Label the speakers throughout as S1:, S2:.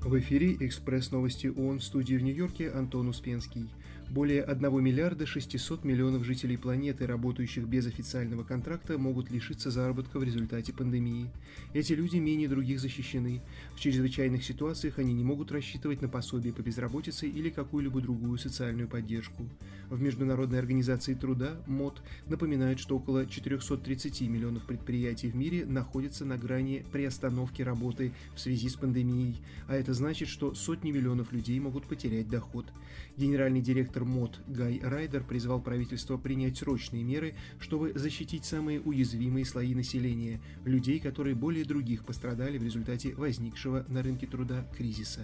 S1: В эфире «Экспресс-новости ООН», в студии в Нью-Йорке Антон Успенский. Более 1 миллиарда 600 миллионов жителей планеты, работающих без официального контракта, могут лишиться заработка в результате пандемии. Эти люди менее других защищены. В чрезвычайных ситуациях они не могут рассчитывать на пособие по безработице или какую-либо другую социальную поддержку. В Международной организации труда МОТ напоминают, что около 430 миллионов предприятий в мире находятся на грани приостановки работы в связи с пандемией, а это значит, что сотни миллионов людей могут потерять доход. Генеральный директор МОТ Гай Райдер призвал правительство принять срочные меры, чтобы защитить самые уязвимые слои населения – людей, которые более других пострадали в результате возникшего на рынке труда кризиса.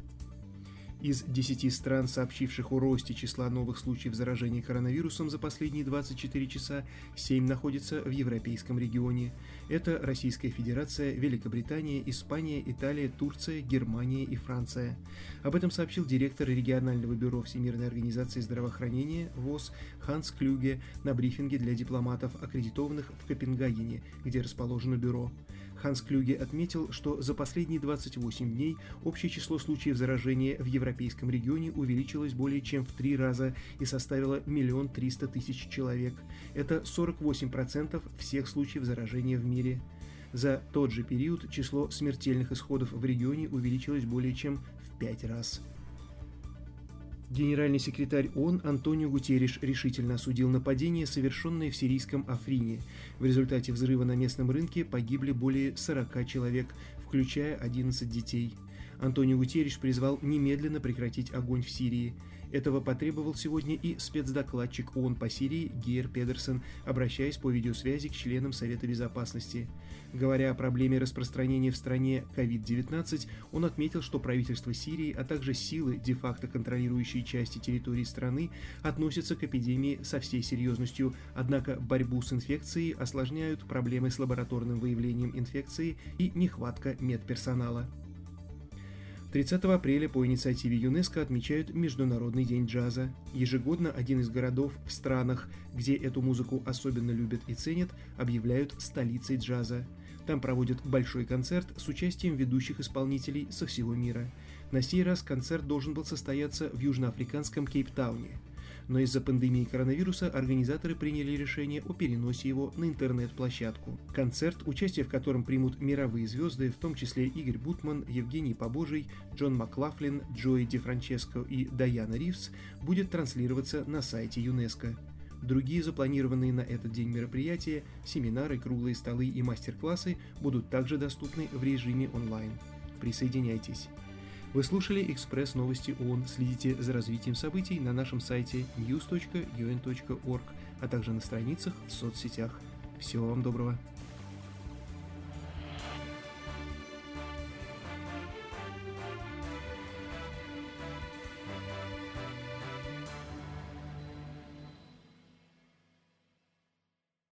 S1: Из 10 стран, сообщивших о росте числа новых случаев заражения коронавирусом за последние 24 часа, 7 находятся в европейском регионе. Это Российская Федерация, Великобритания, Испания, Италия, Турция, Германия и Франция. Об этом сообщил директор регионального бюро Всемирной организации здравоохранения ВОЗ Ханс Клюге на брифинге для дипломатов, аккредитованных в Копенгагене, где расположено бюро. Ханс Клюге отметил, что за последние 28 дней общее число случаев заражения в европейском регионе увеличилось более чем в 3 раза и составило 1 300 000 человек. Это 48% всех случаев заражения в мире. За тот же период число смертельных исходов в регионе увеличилось более чем в 5 раз. Генеральный секретарь ООН Антонио Гутерриш решительно осудил нападение, совершенное в сирийском Африне. В результате взрыва на местном рынке погибли более 40 человек, включая 11 детей. Антонио Гутерриш призвал немедленно прекратить огонь в Сирии. Этого потребовал сегодня и спецдокладчик ООН по Сирии Гейр Педерсон, обращаясь по видеосвязи к членам Совета Безопасности. Говоря о проблеме распространения в стране COVID-19, он отметил, что правительство Сирии, а также силы, де-факто контролирующие части территории страны, относятся к эпидемии со всей серьезностью, однако борьбу с инфекцией осложняют проблемы с лабораторным выявлением инфекции и нехватка медперсонала. 30 апреля по инициативе ЮНЕСКО отмечают Международный день джаза. Ежегодно один из городов в странах, где эту музыку особенно любят и ценят, объявляют столицей джаза. Там проводят большой концерт с участием ведущих исполнителей со всего мира. На сей раз концерт должен был состояться в южноафриканском Кейптауне. Но из-за пандемии коронавируса организаторы приняли решение о переносе его на интернет-площадку. Концерт, участие в котором примут мировые звезды, в том числе Игорь Бутман, Евгений Побожий, Джон Маклафлин, Джои Ди Франческо и Дайана Ривз, будет транслироваться на сайте ЮНЕСКО. Другие запланированные на этот день мероприятия, семинары, круглые столы и мастер-классы будут также доступны в режиме онлайн. Присоединяйтесь. Вы слушали «Экспресс-новости ООН». Следите за развитием событий на нашем сайте news.un.org, а также на страницах в соцсетях. Всего вам доброго.